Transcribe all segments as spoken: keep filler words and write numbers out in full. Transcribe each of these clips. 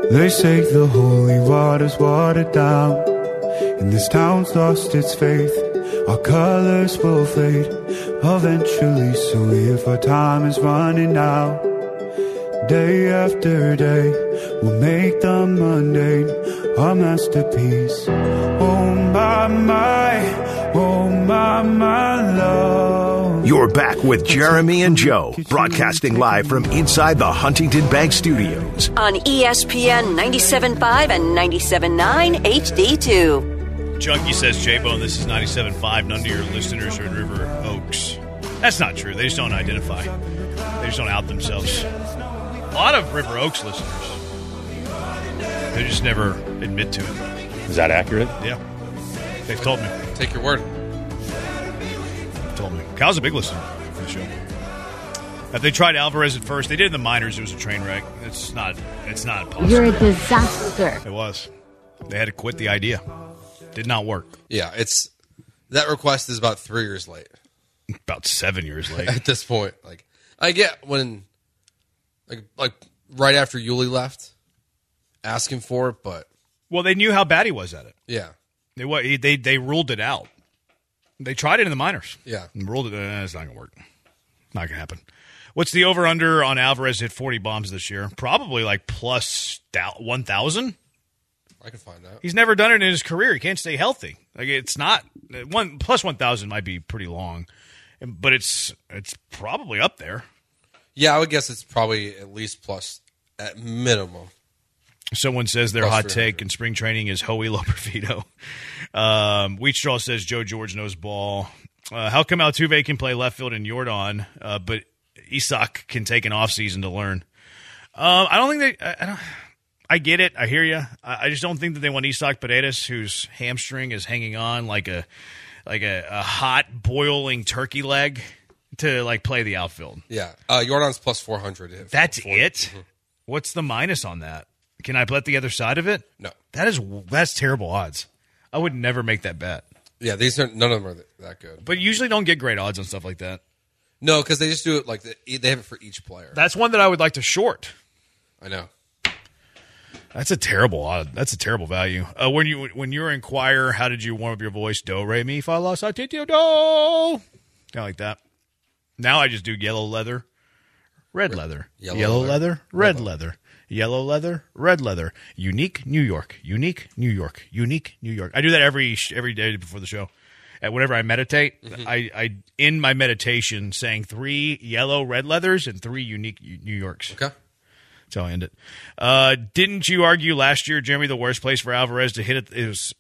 They say the holy water's watered down, and this town's lost its faith. Our colors will fade eventually, so if our time is running out, day after day, we'll make the mundane our masterpiece. Oh my, my, oh my, my love. You're back with Jeremy and Joe, broadcasting live from inside the Huntington Bank Studios. On E S P N ninety-seven point five and ninety-seven point nine H D two. Junkie says, J-Bone, this is ninety-seven point five. None of your listeners are in River Oaks. That's not true. They just don't identify. They just don't out themselves. A lot of River Oaks listeners, they just never admit to it. Is that accurate? Yeah. They've told me. Take your word. Told me. Cal's a big listener for the show. Have they tried Alvarez at first? They did in the minors. It was a train wreck. It's not. It's not possible. You're a disaster. It was. They had to quit the idea. Did not work. Yeah, it's that request is about three years late. About seven years late at this point. Like I get when, like, like right after Yuli left, asking for it, but well, they knew how bad he was at it. Yeah, they they they ruled it out. They tried it in the minors. Yeah. And ruled it. Eh, it's not going to work. Not going to happen. What's the over-under on Alvarez hit forty bombs this year? Probably like plus one thousand. I can find out. He's never done it in his career. He can't stay healthy. Like it's not one plus one thousand might be pretty long, but it's it's probably up there. Yeah, I would guess it's probably at least plus at minimum. Someone says their hot take in spring training is Howie Loperfido. Um, Wheatstraw says Joe George knows ball. Uh, how come Altuve can play left field in Jordan, uh, but Isak can take an off season to learn? Um, I don't think they. I, I, don't, I get it. I hear you. I, I just don't think that they want Isak Paredes, whose hamstring is hanging on like a like a, a hot boiling turkey leg, to like play the outfield. Yeah, uh, Jordan's plus four hundred. That's it. Mm-hmm. What's the minus on that? Can I bet the other side of it? No. That is that's terrible odds. I would never make that bet. Yeah, these are none of them are that good. But usually don't get great odds on stuff like that. No, because they just do it like the, they have it for each player. That's one that I would like to short. I know. That's a terrible odd. That's a terrible value. Uh, when you when you were in choir, how did you warm up your voice? Do, re, mi, fa, la, sa, ti, ti, do. Kind of like that. Now I just do yellow leather, red leather, yellow, yellow leather, leather, red leather. leather. Yellow leather, red leather, unique New York, unique New York, unique New York. I do that every every day before the show. And whenever I meditate, mm-hmm. I, I end my meditation saying three yellow red leathers and three unique New Yorks. Okay. That's how I end it. Uh, didn't you argue last year, Jeremy, the worst place for Alvarez to hit it? It was.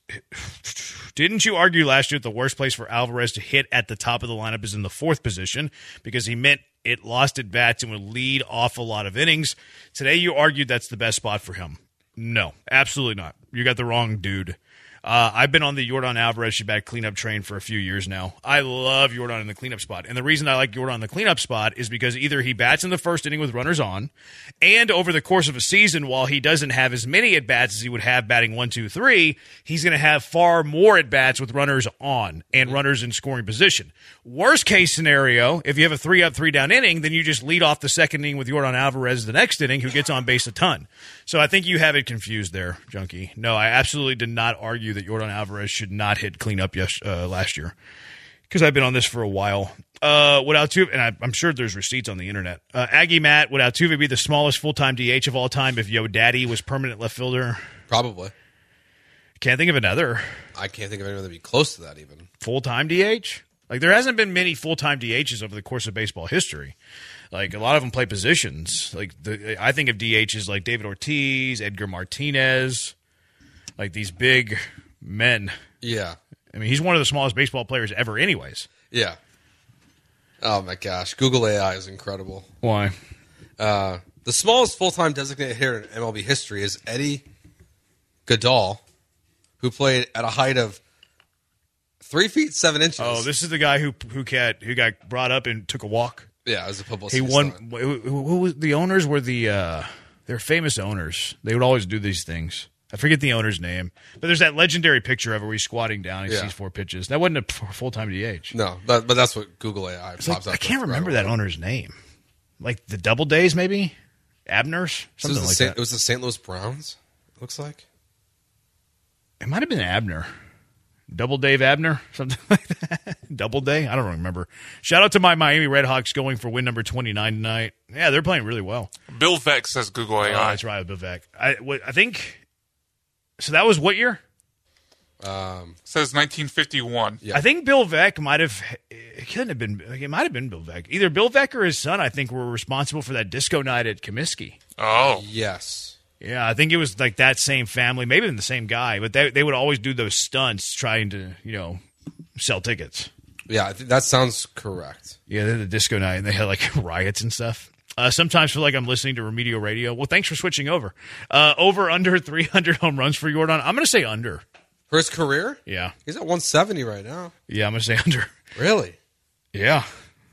Didn't you argue last year that the worst place for Alvarez to hit at the top of the lineup is in the fourth position because he meant it lost at bats and would lead off a lot of innings? Today you argued that's the best spot for him. No, absolutely not. You got the wrong dude. Uh, I've been on the Jordan Alvarez Shabbat cleanup train for a few years now. I love Jordan in the cleanup spot. And the reason I like Jordan in the cleanup spot is because either he bats in the first inning with runners on, and over the course of a season, while he doesn't have as many at-bats as he would have batting one, two, three, he's going to have far more at-bats with runners on and runners in scoring position. Worst case scenario, if you have a three-up, three-down inning, then you just lead off the second inning with Jordan Alvarez the next inning, who gets on base a ton. So I think you have it confused there, Junkie. No, I absolutely did not argue that Jordan Alvarez should not hit cleanup yes, uh, last year, because I've been on this for a while. Uh, would Altuve, and I, I'm sure there's receipts on the internet. Uh, Aggie Matt, would Altuve be the smallest full-time D H of all time if Yo Daddy was permanent left fielder? Probably. Can't think of another. I can't think of anyone that'd be close to that even. Full-time D H? Like, there hasn't been many full-time D Hs over the course of baseball history. Like, a lot of them play positions. Like, the, I think of D Hs like David Ortiz, Edgar Martinez, like these big men. Yeah. I mean, he's one of the smallest baseball players ever anyways. Yeah. Oh, my gosh. Google A I is incredible. Why? Uh, the smallest full-time designated hitter in M L B history is Eddie Goodall, who played at a height of three feet, seven inches. Oh, this is the guy who who got, who got brought up and took a walk? Yeah, as a publicity He won. stunt. Who, who was the owners? Were the uh, they're famous owners. They would always do these things. I forget the owner's name, but there's that legendary picture of it where he's squatting down and he Yeah. sees four pitches. That wasn't a full time D H. No, that, but that's what Google A I It's pops like, up. I can't with remember right that away. owner's name. Like the Double Days, maybe Abner's, So it, something was the like Saint, that. it was the Saint Louis Browns. looks like. It might have been Abner. Double Dave Abner, something like that. Double Day? I don't remember. Shout out to my Miami Redhawks going for win number twenty-nine tonight. Yeah, they're playing really well. Bill Veck says Google A I. Oh, that's right, Bill Veck. I, what, I think, so that was what year? Um, says nineteen fifty-one. Yeah. I think Bill Veck might have, it couldn't have been, it might have been Bill Veck. Either Bill Veck or his son, I think, were responsible for that disco night at Comiskey. Oh. yes. Yeah, I think it was like that same family, maybe even the same guy, but they they would always do those stunts trying to, you know, sell tickets. Yeah, I think that sounds correct. Yeah, they had the disco night, and they had like riots and stuff. Uh, sometimes feel like I'm listening to Remedial Radio. Well, thanks for switching over. Uh, over, under three hundred home runs for Jordan. I'm going to say under. For his career? Yeah. He's at one seventy right now. Yeah, I'm going to say under. Really? Yeah.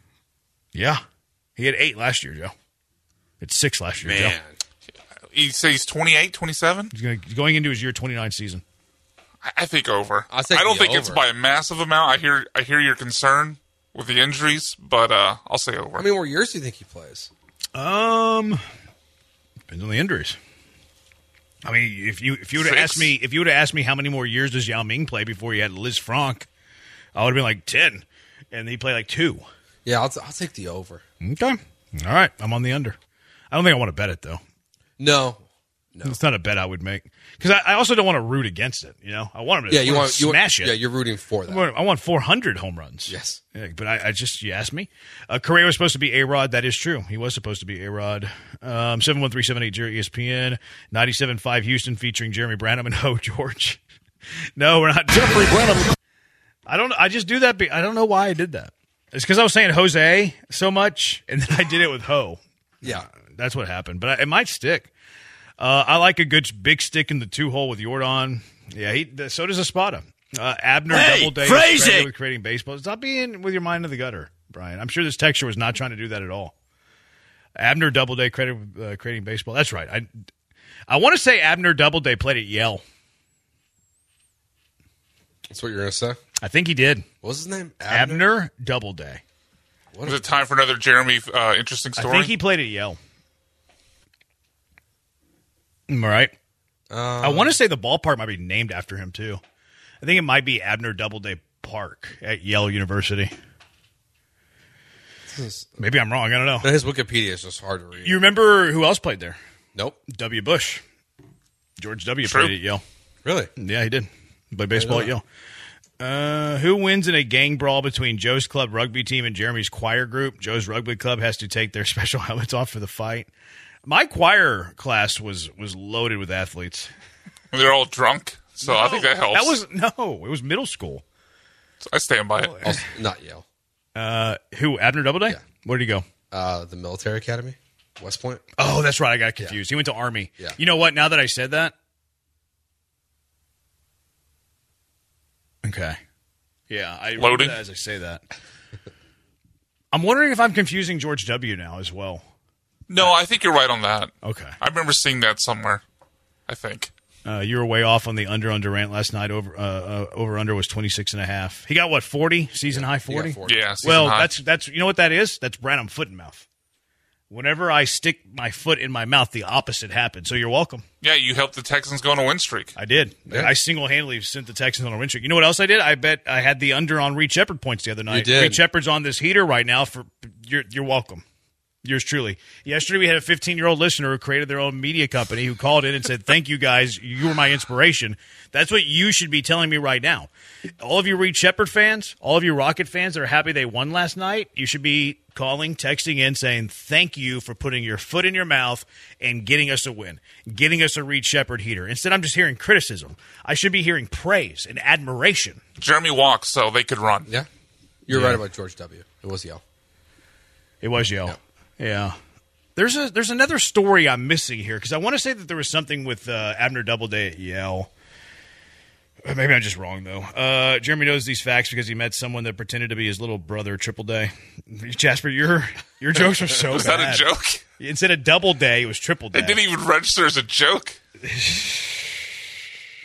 Yeah. He had eight last year, Joe. It's six last year, Man. Joe. You say he's twenty-eight, twenty-seven? He's going, going into his year twenty-nine season. I, I think over. I'll take I don't the think it's over. by a massive amount. I hear I hear your concern with the injuries, but uh, I'll say over. How many more years do you think he plays? Um, depends on the injuries. I mean, if you if you would have Six? asked me if you would have asked me how many more years does Yao Ming play before you had Liz Franck, I would have been like ten, and he played like two. Yeah, I'll, t- I'll take the over. Okay, all right, I'm on the under. I don't think I want to bet it though. No. No. It's not a bet I would make because I, I also don't want to root against it. You know, I want him to Yeah, you want you smash want, it. Yeah, you're rooting for that. I want, I want four hundred home runs. Yes. Yeah, but I, I just, you asked me. Uh, Correa was supposed to be A-Rod. That is true. He was supposed to be A-Rod. Um, seven one three seven eight zero E S P N, ninety-seven point five Houston featuring Jeremy Branham and Ho George. No, we're not. Jeffrey Branham. I don't, I just do that. Be, I don't know why I did that. It's because I was saying Jose so much, and then I did it with Ho. Yeah. That's what happened. But I, it might stick. Uh, I like a good big stick in the two hole with Jordan. Yeah, he, so does Espada. Uh, Abner Hey, double day phrase credited it! with creating baseball. Stop being with your mind in the gutter, Brian. I'm sure this texture was not trying to do that at all. Abner double day credit with uh, creating baseball. That's right. I I want to say Abner Doubleday played at Yale. That's what you're going to say? I think he did. What was his name? Abner Doubleday. Is it time for another Jeremy uh, interesting I story? think he played at Yale. All right. Um, I want to say the ballpark might be named after him, too. I think it might be Abner Doubleday Park at Yale University. Maybe I'm wrong. I don't know. His Wikipedia is just hard to read. You remember who else played there? Nope. W. Bush. George W. True. played at Yale. Really? Yeah, he did. Played baseball at know Yale. Uh, who wins in a gang brawl between Joe's club rugby team and Jeremy's choir group? Joe's rugby club has to take their special helmets off for the fight. My choir class was was loaded with athletes. They're all drunk, so I think that helps. That was no, it was middle school. I stand by it. Also, not Yale. Uh, who Abner Doubleday? Yeah. Where did he go? Uh, the military academy, West Point. Oh, that's right. I got confused. He went to Army. Yeah. You know what? Now that I said that, okay. Yeah, I remember Loading. that as I say that. I'm wondering if I'm confusing George W. now as well. No, I think you're right on that. Okay. I remember seeing that somewhere. I think. Uh, you were way off on the under on Durant last night. Over uh, uh, over under was twenty-six and a half. He got what, forty? Season high forty? forty. Yeah. season Well, high. that's that's you know what that is? That's Branham foot and mouth. Whenever I stick my foot in my mouth, the opposite happens. So you're welcome. yeah. You helped the Texans go on a win streak. I did. Yeah. I single-handedly sent the Texans on a win streak. You know what else I did? I bet I had the under on Reed Shepherd points the other night. did. Reed Shepherd's on this heater right now. For you're you're welcome. Yours truly. Yesterday we had a fifteen-year-old listener who created their own media company who called in and said, "Thank you guys. You were my inspiration." That's what you should be telling me right now. All of you Reed Shepherd fans, all of you Rocket fans that are happy they won last night, you should be calling, texting in, saying thank you for putting your foot in your mouth and getting us a win, getting us a Reed Shepherd heater. Instead, I'm just hearing criticism. I should be hearing praise and admiration. Jeremy walks, so they could run. Yeah. You're Yeah. right about George W. It was Yale. It was Yale. Yeah. There's a there's another story I'm missing here because I want to say that there was something with uh, Abner Doubleday at Yale. Maybe I'm just wrong, though. Uh, Jeremy knows these facts because he met someone that pretended to be his little brother, Triple Day. Jasper, your your jokes are so Was bad. that a joke? Instead of Double Day, it was Triple Day. It didn't even register as a joke.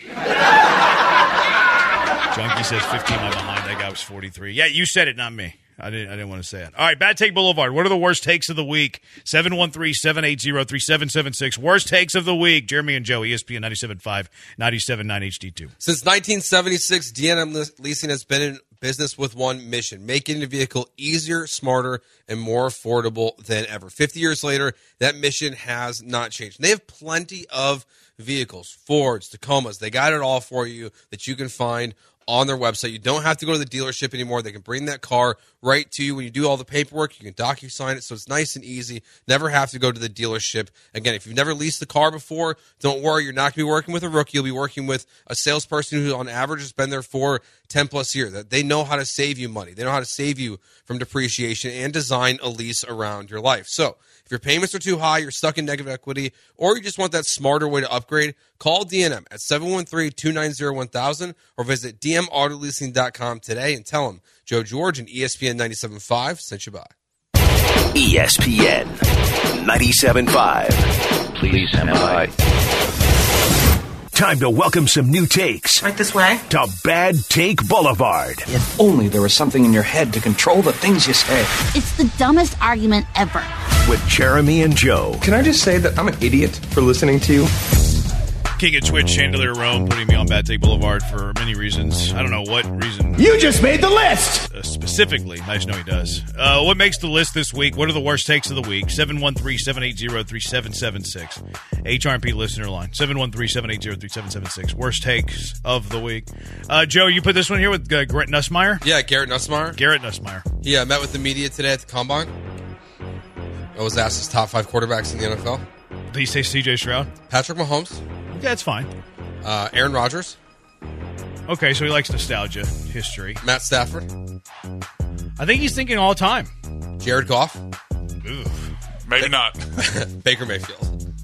Junkie says fifteen I'm behind. That guy was forty-three. Yeah, you said it, not me. I didn't I didn't want to say it. All right, Bad Take Boulevard. What are the worst takes of the week? seven one three, seven eight zero, three seven seven six. Worst takes of the week. Jeremy and Joe, E S P N ninety-seven point five, ninety-seven point nine H D two. Since nineteen seventy-six, D N M Leasing has been in business with one mission: making the vehicle easier, smarter, and more affordable than ever. fifty years later, that mission has not changed. And they have plenty of vehicles, Fords, Tacomas. They got it all for you that you can find on their website. You don't have to go to the dealership anymore. They can bring that car right to you when you do all the paperwork. You can DocuSign it, so it's nice and easy. Never have to go to the dealership. Again, if you've never leased the car before, don't worry. You're not going to be working with a rookie. You'll be working with a salesperson who, on average, has been there for ten plus years. They know how to save you money. They know how to save you from depreciation and design a lease around your life. So if your payments are too high, you're stuck in negative equity, or you just want that smarter way to upgrade, call D N M at seven one three, two nine zero, one thousand or visit d m auto leasing dot com today and tell them Joe George and E S P N ninety-seven point five sent you by. E S P N ninety-seven point five. Please stand by. Time to welcome some new takes Right this way. to Bad Take Boulevard. If only there was something in your head to control the things you say. It's the dumbest argument ever. With Jeremy and Joe. Can I just say that I'm an idiot for listening to you? King of Twitch, Chandelier Rome, putting me on Bad Take Boulevard for many reasons. I don't know what reason. You just made the list! Uh, specifically, I just know he does. Uh, what makes the list this week? What are the worst takes of the week? seven one three, seven eight zero, three seven seven six. H R P listener line. seven one three, seven eight zero, three seven seven six. Worst takes of the week. Uh, Joe, you put this one here with uh, Garrett Nussmeier? Yeah, Garrett Nussmeier. Garrett Nussmeier. He uh, met with the media today at the Combine. I was asked his top five quarterbacks in the N F L. Did he say C J Stroud? Patrick Mahomes. Yeah, that's fine. Uh, Aaron Rodgers. Okay, so he likes nostalgia, history. Matt Stafford. I think he's thinking all time. Jared Goff. Oof. Maybe not. Baker Mayfield.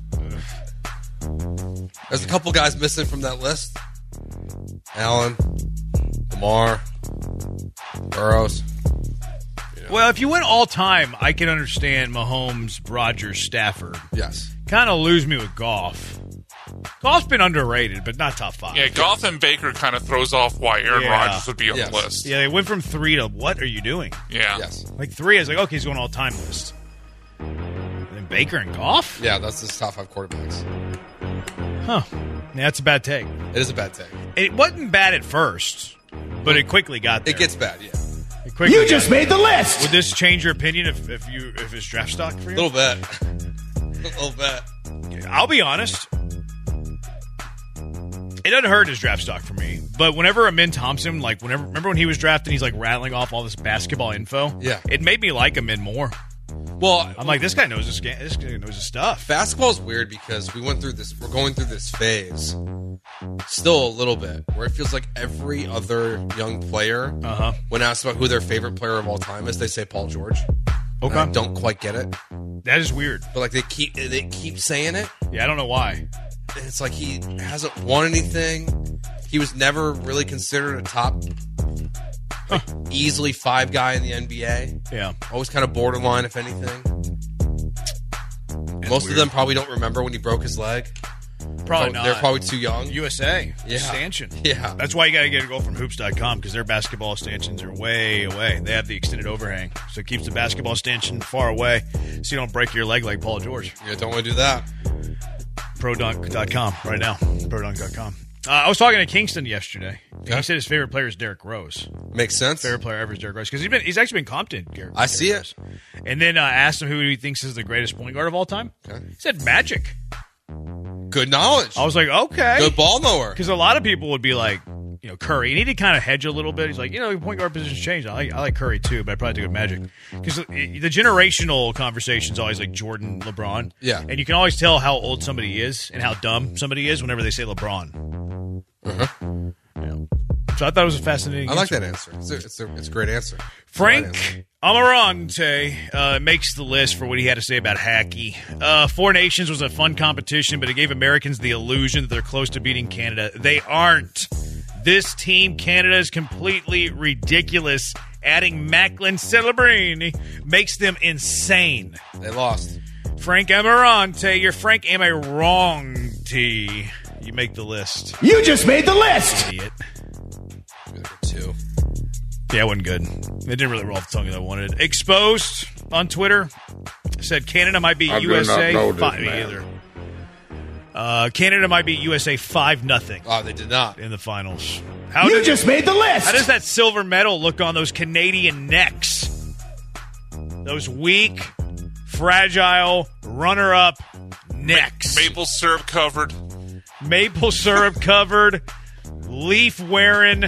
There's a couple guys missing from that list. Allen. Lamar. Burrows. You know. Well, if you went all time, I can understand Mahomes, Rodgers, Stafford. Yes. Kind of lose me with Goff. Goff's been underrated, but not top five. Yeah, Goff and Baker kind of throws off why Aaron Yeah. Rodgers would be on Yes. the list. Yeah, they went from three to what are you doing? Yeah. Yes. Like three is like, okay, he's going all time list. And then Baker and Goff? Yeah, that's his top five quarterbacks. Huh. Yeah, that's a bad take. It is a bad take. It wasn't bad at first, but it quickly got there. It gets bad, yeah. It quickly You got just there. made the list! Would this change your opinion if, if you if it's draft stock for A you? little bit. A little bit. I'll be honest. It doesn't hurt his draft stock for me. But whenever Amin Thompson, like, whenever, remember when he was drafted, he's like rattling off all this basketball info? Yeah. It made me like Amin more. Well, I'm like, this guy knows his, ga- this guy knows his stuff. basketball is weird because we went through this. We're going through this phase, still a little bit, where it feels like every other young player, Uh-huh. when asked about who their favorite player of all time is, they say Paul George. Okay. And I don't quite get it, That is weird. but like they keep they keep saying it. Yeah, I don't know why. It's like he hasn't won anything. He was never really considered a top, like, easily five guy in the N B A. Yeah. Always kind of borderline, if anything. That's Most weird. of them probably don't remember when he broke his leg. Probably not. They're probably too young. U S A. Yeah. Stanchion. Yeah. That's why you got to get a go from hoops dot com because their basketball stanchions are way away. They have the extended overhang. So it keeps the basketball stanchion far away so you don't break your leg like Paul George. Yeah, don't want to do that. pro dunk dot com right now. pro dunk dot com. Uh, I was talking to Kingston yesterday. Yeah. He said his favorite player is Derrick Rose. Makes sense. Favorite player ever is Derrick Rose because he's been he's actually been Compton. Derrick, I see Derrick it. Rose. And then uh, asked him who he thinks is the greatest point guard of all time. Okay. He said Magic. Good knowledge. I was like, okay. Good ball knower. Because a lot of people would be like, you know, Curry. And he did kind of hedge a little bit. He's like, you know, the point guard position's changed. I like, I like Curry too, but I'd probably take Magic. Because the generational conversation is always like Jordan, LeBron. Yeah. And you can always tell how old somebody is and how dumb somebody is whenever they say LeBron. Uh-huh. Yeah. So I thought it was a fascinating I like answer. that answer. It's a, it's a, it's a great answer. Frank Right answer. Amarante uh, makes the list for what he had to say about Hackey. Uh, Four Nations was a fun competition, but it gave Americans the illusion that they're close to beating Canada. They aren't. This team, Canada, is completely ridiculous. Adding Macklin Celebrini makes them insane. They lost. Frank Amarante, you're Frank Am I Wrong T. You make the list. You just made the list! Idiot. Two. Yeah, it wasn't good. It didn't really roll off the tongue that I wanted. Exposed on Twitter said Canada might beat I U S A. do not know this Five, man. either. Uh, Canada might beat U S A five nothing. Oh, they did not in the finals. How you does, just made the list. How does that silver medal look on those Canadian necks? Those weak, fragile, runner-up necks. Maple syrup covered. Maple syrup covered, leaf wearing.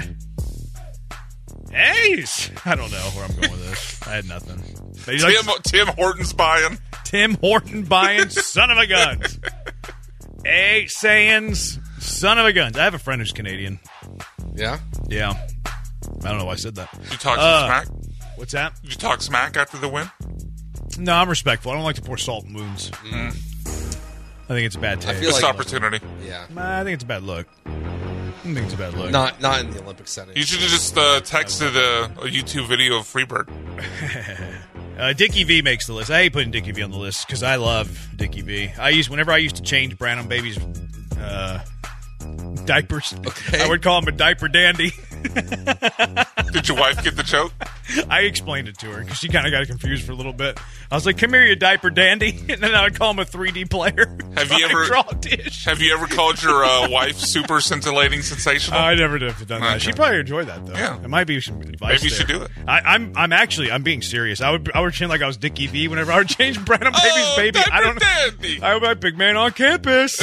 Hey, I don't know where I'm going with this. I had nothing. Tim, like, Tim Hortons buying. Tim Horton buying, son of a guns. Hey, Sayans, son of a guns. I have a friend who's Canadian. Yeah? Yeah. I don't know why I said that. Did you talk uh, smack? What's that? Did you talk smack after the win? No, I'm respectful. I don't like to pour salt in wounds. Mm. I think it's a bad taste. I feel Missed like opportunity. Yeah. I think it's a bad look. I think it's a bad look. Not not in the Olympic setting. You should have just uh, texted a, a YouTube video of Freebird. uh, Dickie V makes the list. I hate putting Dickie V on the list because I love Dickie V. I used whenever I used to change Brandon Baby's uh, diapers, okay. I would call him a diaper dandy. Did your wife get the joke? I explained it to her because she kind of got confused for a little bit. I was like, "Come here, you diaper dandy," and then I would call him a three D player. Have you ever draw dish. Have you ever called your uh, wife super scintillating sensational? Uh, I never did have done that. Okay. She'd probably enjoy that though. Yeah, it might be some advice. Maybe you there. should do it. I, I'm I'm actually I'm being serious. I would I would pretend like I was Dickie V whenever I would change Brandon Baby's oh, baby. I don't dandy. I'm a big man on campus.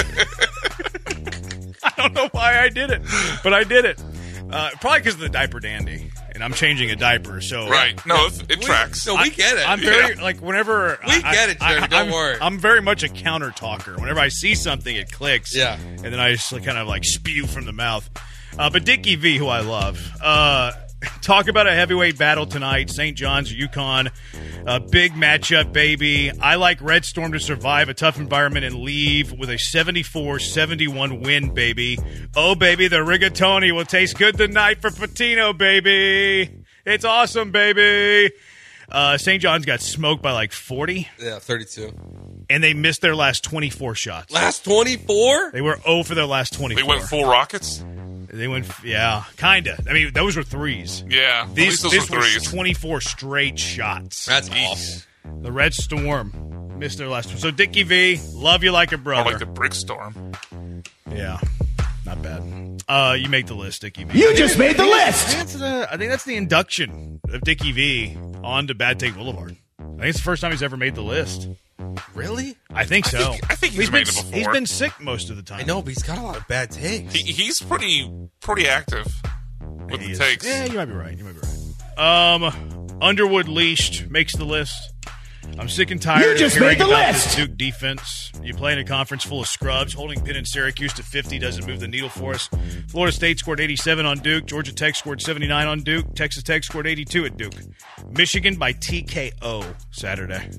I don't know why I did it, but I did it. Uh, probably because of the diaper dandy, and I'm changing a diaper. So right, no, it, it we, tracks. So we I, get it. I'm very yeah. like whenever we I, get it, Jeremy. I, don't I'm, worry. I'm very much a counter talker. Whenever I see something, it clicks. Yeah, and then I just like, kind of like spew from the mouth. Uh, but Dickie V, who I love, uh, talk about a heavyweight battle tonight. Saint John's, UConn, a big matchup, baby. I like Red Storm to survive a tough environment and leave with a seventy-four seventy-one win, baby. Oh, baby, the rigatoni will taste good tonight for Patino, baby. It's awesome, baby. Uh, Saint John's got smoked by like forty. Yeah, thirty-two. And they missed their last twenty-four shots. Last twenty-four? They were zero for their last twenty-four. They went full rockets? They went, yeah, kind of. I mean, those were threes. Yeah, These, those this were threes. was twenty-four straight shots. That's awful. The Red Storm missed their last one. So, Dickie V, love you like a brother. More like the Brick Storm. Yeah, not bad. Uh, you make the list, Dickie V. You just made the list! I think, that's the, I think that's the induction of Dickie V onto Bad Take Boulevard. I think it's the first time he's ever made the list. Really? I think so. I think, I think he's, he's made been, it before. He's been sick most of the time. I know, but he's got a lot of bad takes. He, he's pretty pretty active with He the is. takes. Yeah, you might be right. You might be right. Um, Underwood leashed makes the list. I'm sick and tired You of just hearing made the about list. this Duke defense. You play in a conference full of scrubs. Holding Pitt and Syracuse to fifty doesn't move the needle for us. Florida State scored eighty-seven on Duke. Georgia Tech scored seventy-nine on Duke. Texas Tech scored eighty-two at Duke. Michigan by T K O Saturday.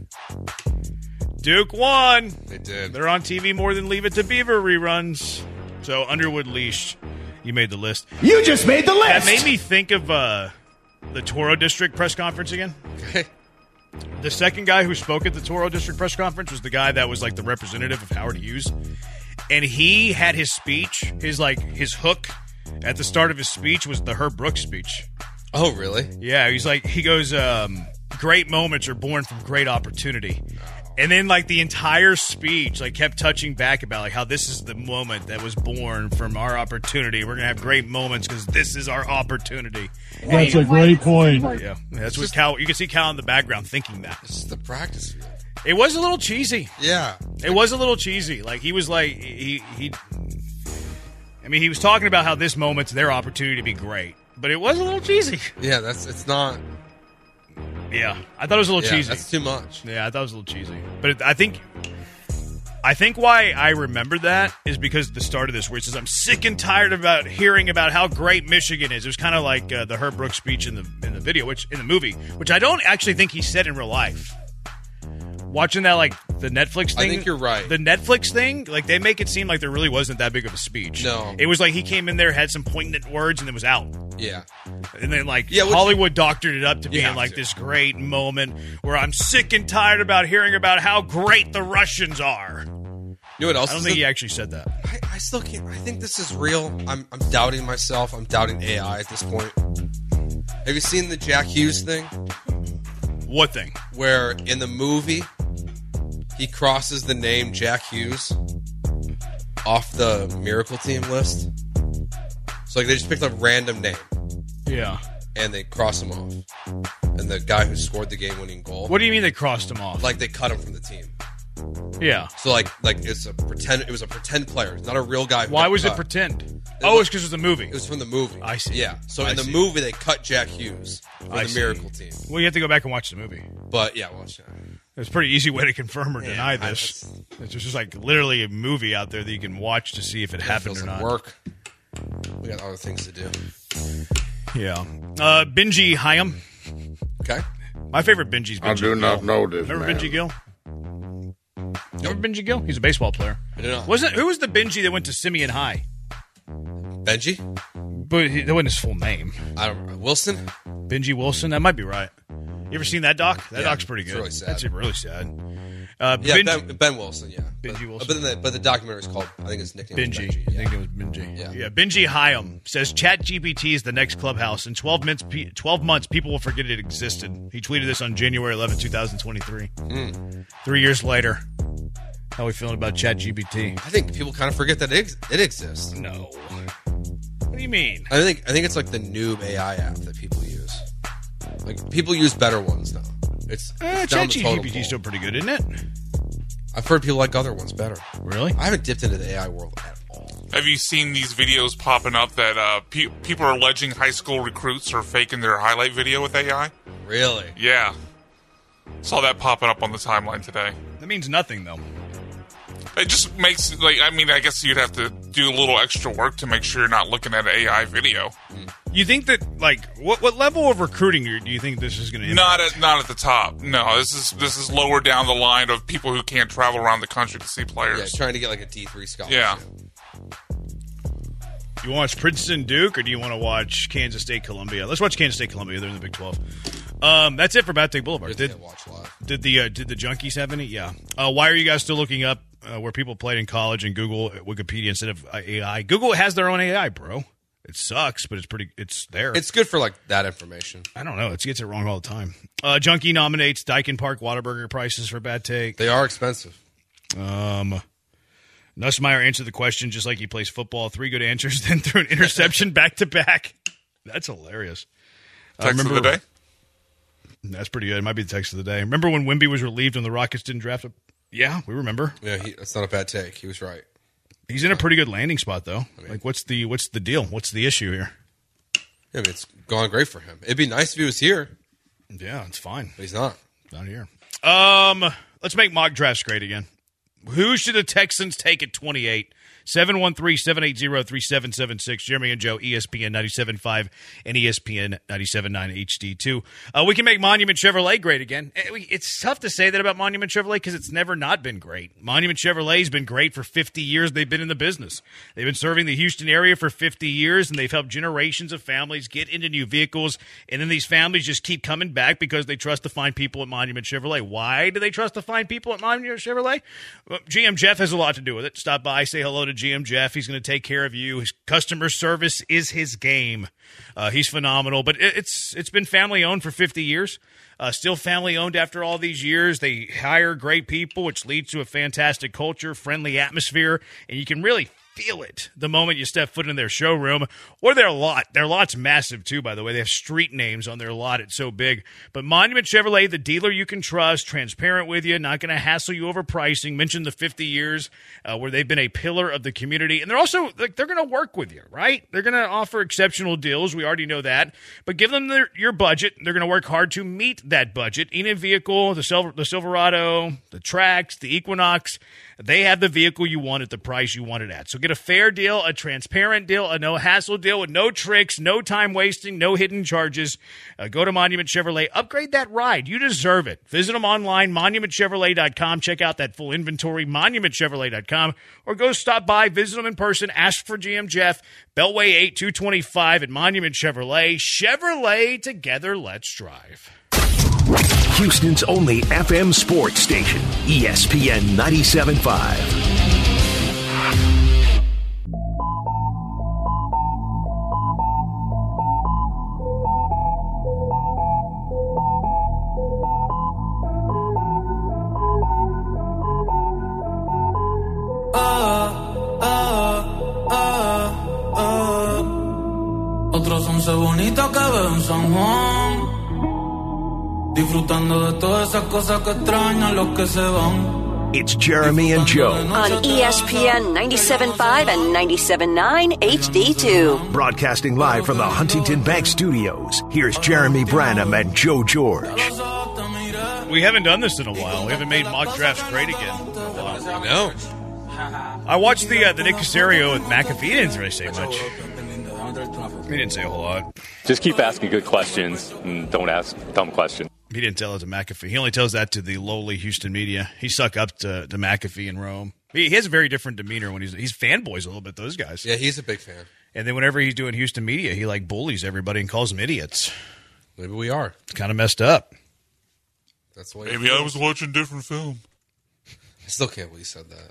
Duke won. They did. They're on T V more than Leave It to Beaver reruns. So Underwood leashed. You made the list. You just made the list. That made me think of uh, the Toro District press conference again. Okay. The second guy who spoke at the Toro District press conference was the guy that was like the representative of Howard Hughes. And he had his speech, his like his hook at the start of his speech was the Herb Brooks speech. Oh, really? Yeah, he's like, he goes, um, great moments are born from great opportunity. And then, like, the entire speech, like, kept touching back about, like, how this is the moment that was born from our opportunity. We're going to have great moments because this is our opportunity. That's a great point. Yeah, that's what Cal, you can see Cal in the background thinking that. This is the practice field. It was a little cheesy. Yeah. It was a little cheesy. Like, he was like, he, he, I mean, he was talking about how this moment's their opportunity to be great. But it was a little cheesy. Yeah, that's, it's not. Yeah, I thought it was a little Yeah, cheesy. that's too much. Yeah, I thought it was a little cheesy. But it, I think I think why I remember that is because of the start of this where it says, I'm sick and tired about hearing about how great Michigan is. It was kind of like uh, the Herb Brooks speech in the in the video, which in the movie, which I don't actually think he said in real life. Watching that, like, the Netflix thing. I think you're right. The Netflix thing, like, they make it seem like there really wasn't that big of a speech. No. It was like he came in there, had some poignant words, and then was out. Yeah. And then, like, Yeah, which- Hollywood doctored it up to being have like to. this great moment where I'm sick and tired about hearing about how great the Russians are. You know what else? I don't is think the- he actually said that. I, I still can't. I think this is real. I'm, I'm doubting myself. I'm doubting A I at this point. Have you seen the Jack Hughes thing? What thing? Where in the movie he crosses the name Jack Hughes off the Miracle Team list. So like they just picked a random name. Yeah. And they cross him off. And the guy who scored the game-winning goal. What do you mean they crossed him off? Like they cut him from the team. Yeah. So like like it's a pretend. It was a pretend player. It's not a real guy. Who Why got was cut. it pretend? It oh, was, it's because it was a movie. It was from the movie. I see. Yeah. So I in the see. movie they cut Jack Hughes for I the see. Miracle Team. Well, you have to go back and watch the movie. But yeah, well, yeah. There's a pretty easy way to confirm or Yeah, deny I- this. It's just like literally a movie out there that you can watch to see if it That happened feels or like not. work. We got other things to do. Yeah. Uh, Benji Hyam. Okay. My favorite Benji's Benji I do not Gill. know this Remember man. Benji Gill? Remember Benji Gill? He's a baseball player. I do not. Wasn't who was the Benji that went to Simeon High? Benji? But he, that wasn't his full name. I don't remember. Wilson? Benji Wilson. That might be right. You ever seen that doc? That Yeah, doc's pretty it's good. really sad. That's really sad. Uh, Yeah, Benji, ben, ben Wilson, yeah. Benji but, Wilson. But, then the, but the documentary is called, I think his nickname Benji. was Benji. I Yeah. think it was Benji. Yeah. Yeah. Benji Hyam says ChatGPT is the next Clubhouse. In twelve months, pe- twelve months, people will forget it existed. He tweeted this on January eleventh, twenty twenty-three. Mm. Three years later. How are we feeling about ChatGPT? I think people kind of forget that it, ex- it exists. No. What do you mean? I think I think it's like the noob A I app that people use. Like people use better ones now. It's, Eh, it's down the totem ChatGPT pole. is still pretty good, isn't it? I've heard people like other ones better. Really? I haven't dipped into the A I world at all. Have you seen these videos popping up that uh, pe- people are alleging high school recruits are faking their highlight video with A I? Really? Yeah. Saw that popping up on the timeline today. That means nothing, though. It just makes, like, I mean, I guess you'd have to do a little extra work to make sure you're not looking at an A I video. You think that, like, what what level of recruiting do you think this is going to Not at not at the top. No, this is this is lower down the line of people who can't travel around the country to see Yeah, players. trying to get like a D three scholarship. Yeah. You want to watch Princeton Duke, or do you want to watch Kansas State Columbia? Let's watch Kansas State Columbia. They're in the Big twelve. Um, that's it for Bad Take Boulevard. Did, Did, watch live. did the uh, did the Junkies have any? Yeah. Uh, why are you guys still looking up uh, where people played in college and Google Wikipedia instead of uh, A I? Google has their own A I, bro. It sucks, but it's pretty. It's there. It's good for like that information. I don't know. It gets it wrong all the time. Uh, Junkie nominates Dyken Park Whataburger prices for Bad Take. They are expensive. Um, Nussmeier answered the question just like he plays football. Three good answers, then threw an interception back to back. That's hilarious. Text of the day? That's pretty good. It might be the text of the day. Remember when Wemby was relieved when the Rockets didn't draft him? Yeah, we remember. Yeah, he, that's not a bad take. He was right. He's in a pretty good landing spot, though. I mean- like, what's the what's the deal? What's the issue here? Yeah, I mean, it's gone great for him. It'd be nice if he was here, Yeah, it's fine. but he's not. Not here. Um, let's make mock drafts great again. Who should the Texans take at twenty-eight? seven one three, seven eight zero, three seven seven six. Jeremy and Joe, E S P N ninety-seven point five and E S P N ninety-seven point nine H D two. Uh, we can make Monument Chevrolet great again. It's tough to say that about Monument Chevrolet because it's never not been great. Monument Chevrolet has been great for fifty years. They've been in the business. They've been serving the Houston area for fifty years, and they've helped generations of families get into new vehicles. And then these families just keep coming back because they trust the fine people at Monument Chevrolet. Why do they trust the fine people at Monument Chevrolet? Well, G M Jeff has a lot to do with it. Stop by, say hello to G M Jeff. He's going to take care of you. His customer service is his game. Uh, he's phenomenal, but it, it's it's been family owned for fifty years. Uh, still family owned after all these years. They hire great people, which leads to a fantastic culture, friendly atmosphere, and you can really feel it the moment you step foot in their showroom or their lot. Their lot's massive, too, by the way. They have street names on their lot. It's so big. But Monument Chevrolet, the dealer you can trust, transparent with you, not going to hassle you over pricing. Mention the fifty years uh, where they've been a pillar of the community. And they're also, like, they're going to work with you, right? They're going to offer exceptional deals. We already know that. But give them their, your budget. They're going to work hard to meet that budget. Any vehicle, the, Silver, the Silverado, the Trax, the Equinox, they have the vehicle you want at the price you want it at. So get a fair deal, a transparent deal, a no-hassle deal with no tricks, no time wasting, no hidden charges. Uh, go to Monument Chevrolet. Upgrade that ride. You deserve it. Visit them online, monument chevrolet dot com. Check out that full inventory, monument chevrolet dot com. Or go stop by, visit them in person, ask for G M Jeff, Beltway eight two twenty-five at Monument Chevrolet. Chevrolet, together, let's drive. Houston's only F M sports station, E S P N ninety-seven point five. hace bonita que veo en San Juan. Disfrutando de todas esas cosas que extrañan los que se van. It's Jeremy and Joe on E S P N ninety-seven point five and ninety-seven point nine H D two. Broadcasting live from the Huntington Bank Studios. Here's Jeremy Branham and Joe George. We haven't done this in a while. We haven't made mock drafts great again for a while. No. I watched the uh, the Nick Caserio with McAfee. He didn't really say much. He didn't say a whole lot. Just keep asking good questions and don't ask dumb questions. He didn't tell it to McAfee. He only tells that to the lowly Houston media. He suck up to, to McAfee in Rome. He, he has a very different demeanor when he's he's fanboys a little bit, those guys. Yeah, he's a big fan. And then whenever he's doing Houston media, he like bullies everybody and calls them idiots. Maybe we are. It's kind of messed up. That's why. Maybe I was watching different film. I still can't believe he said that.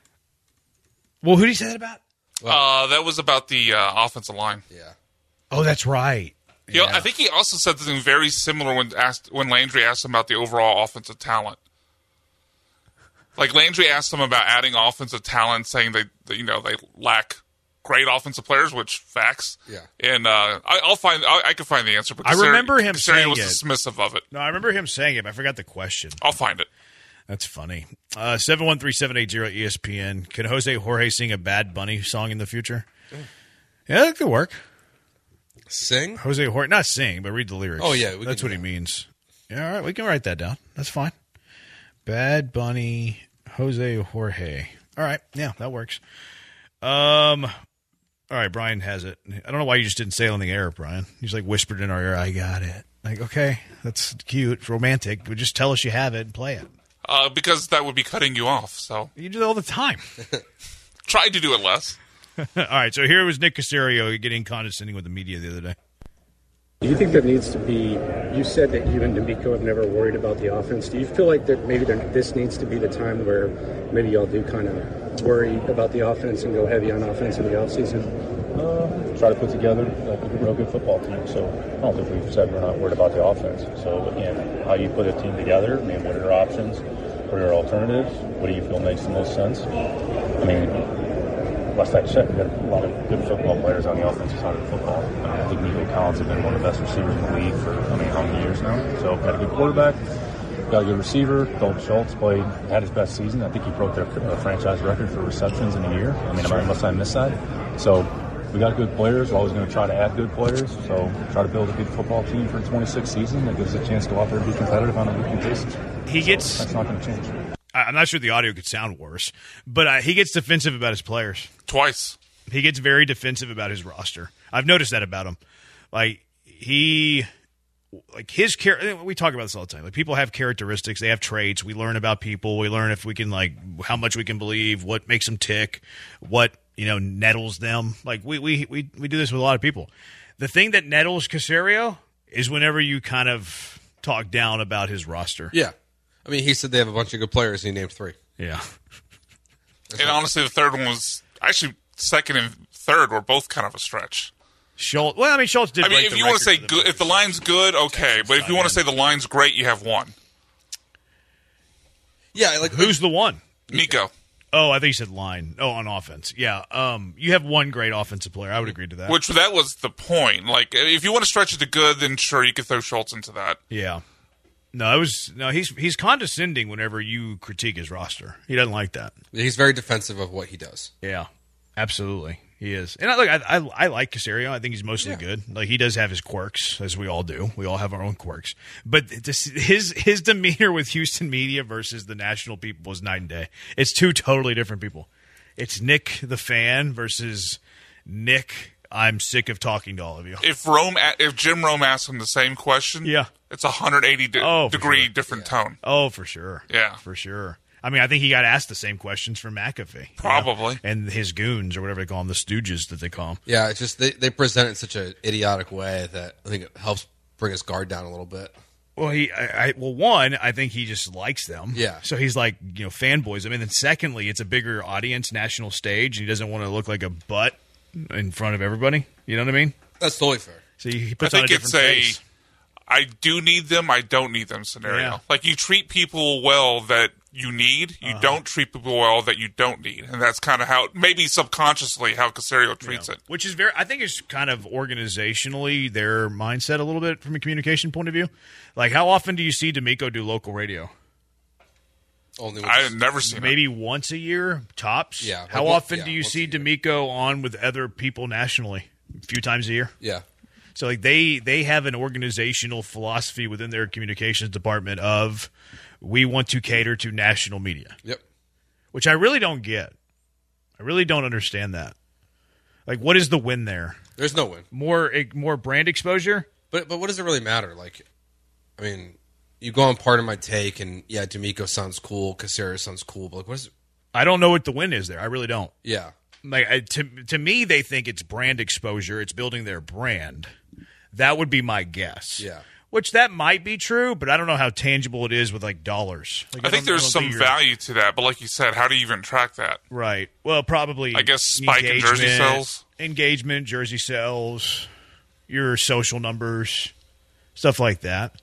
Well, who did he say that about? Uh, that was about the uh, offensive line. Yeah. Oh, that's right. He, yeah. I think he also said something very similar when asked when Landry asked him about the overall offensive talent. Like Landry asked him about adding offensive talent, saying they, they you know, they lack great offensive players, which facts. Yeah. And uh, I, I'll find I, I can find the answer. But I remember him Caserio saying was it. dismissive of it. No, I remember him saying it, but I forgot the question. I'll find it. That's funny. Uh, seven one three, seven eight zero E S P N. Can Jose Jorge sing a Bad Bunny song in the future? Mm. Yeah, that could work. Sing? Jose Jorge, not sing, but read the lyrics. Oh, yeah. That's what he means. Yeah, all right, we can write that down. That's fine. Bad Bunny, Jose Jorge. All right, yeah, that works. Um, all right, Brian has it. I don't know why you just didn't say it on the air, Brian. He's like whispered in our ear, I got it. Like, okay, that's cute, it's romantic, but just tell us you have it and play it. Uh, because that would be cutting you off, so. You do that all the time. Tried to do it less. All right, so here was Nick Caserio getting condescending with the media the other day. Do you think there needs to be, you said that you and D'Amico have never worried about the offense. Do you feel like that maybe there, this needs to be the time where maybe y'all do kind of worry about the offense and go heavy on offense in the offseason? Uh, try to put together like a real good football team. So I don't think we've said we're not worried about the offense. So again, how you put a team together, I mean, what are your options? What are your alternatives? What do you feel makes the most sense? I mean, last I checked, we got a lot of good football players on the offensive side of the football. I think Nico Collins has been one of the best receivers in the league for, I mean, how many years now? So, got a good quarterback, got a good receiver. Dalton Schultz played, had his best season. I think he broke their uh, franchise record for receptions in a year. I mean, unless I missed that. So, we got good players. We're always going to try to add good players. So, try to build a good football team for the twenty-sixth season that gives us a chance to go out there and be competitive on a weekly basis. He gets. That's not going to change. I'm not sure the audio could sound worse, but uh, he gets defensive about his players. Twice. He gets very defensive about his roster. I've noticed that about him. Like, he, like his character, we talk about this all the time. Like, people have characteristics, they have traits. We learn about people. We learn if we can, like, how much we can believe, what makes them tick, what, you know, nettles them. Like, we, we, we, we do this with a lot of people. The thing that nettles Caserio is whenever you kind of talk down about his roster. Yeah. I mean, he said they have a bunch of good players, and he named three. Yeah. And honestly, the third one was actually second and third were both kind of a stretch. Schultz. Well, I mean, Schultz did. I mean, if you want to say good, if the line's good, okay. But if you want to say the line's great, you have one. Yeah, like who's the one? Nico. Oh, I think you said line. Oh, on offense. Yeah. Um, you have one great offensive player. I would agree to that. Which that was the point. Like, if you want to stretch it to good, then sure, you could throw Schultz into that. Yeah. No, it was no. He's he's condescending whenever you critique his roster. He doesn't like that. He's very defensive of what he does. Yeah, absolutely, he is. And I look, I I, I like Caserio. I think he's mostly yeah. good. Like, he does have his quirks, as we all do. We all have our own quirks. But this, his his demeanor with Houston media versus the national people was night and day. It's two totally different people. It's Nick the fan versus Nick. I'm sick of talking to all of you. If Rome, if Jim Rome asked him the same question, yeah, it's a one hundred eighty de- oh, degree sure. different yeah. tone. Oh, for sure. Yeah, for sure. I mean, I think he got asked the same questions from McAfee, probably, you know? And his goons or whatever they call them, the Stooges that they call them. Yeah, it's just they they present it in such an idiotic way that I think it helps bring his guard down a little bit. Well, he, I, I, well, one, I think he just likes them. Yeah. So he's like, you know, fanboys. I mean, then secondly, it's a bigger audience, national stage, and he doesn't want to look like a butt in front of everybody. You know what I mean? That's totally fair. So he puts I on a think different it's face. a, I do need them, I don't need them scenario. Yeah. Like, you treat people well that you need. You Uh-huh. don't treat people well that you don't need. And that's kind of how, maybe subconsciously, how Caserio treats Yeah. it. Which is very, I think it's kind of organizationally their mindset a little bit from a communication point of view. Like, how often do you see D'Amico do local radio? Only I have never seen Maybe it. once a year, tops. Yeah. How Like, often yeah, do you once see D'Amico on with other people nationally? A few times a year? Yeah. So, like, they, they have an organizational philosophy within their communications department of we want to cater to national media. Yep. Which I really don't get. I really don't understand that. Like, what is the win there? There's no win. More more brand exposure? But but what does it really matter? Like, I mean, you go on Part of My Take, and yeah, D'Amico sounds cool, Caserio sounds cool, but like, what is it? I don't know what the win is there. I really don't. Yeah. Like I, to to me, they think it's brand exposure. It's building their brand. That would be my guess. Yeah. Which that might be true, but I don't know how tangible it is with like dollars. Like, I think don't- there's don't some think you're- value to that, but like you said, how do you even track that? Right. Well, probably. I guess spike in jersey engagement, sales. engagement, jersey sales, your social numbers, stuff like that.